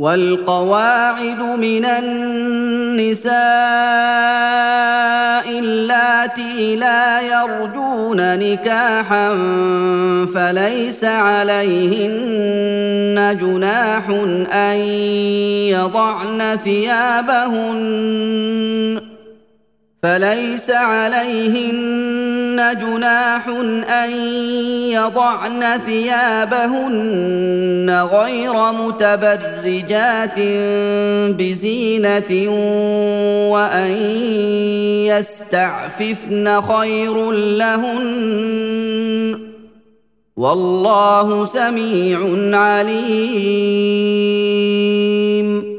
والقواعد من النساء اللاتي لا يرجون نكاحا فليس عليهن جناح أن يضعن ثيابهن غير متبرجات بزينة وأن يستعففن خير لهن والله سميع عليم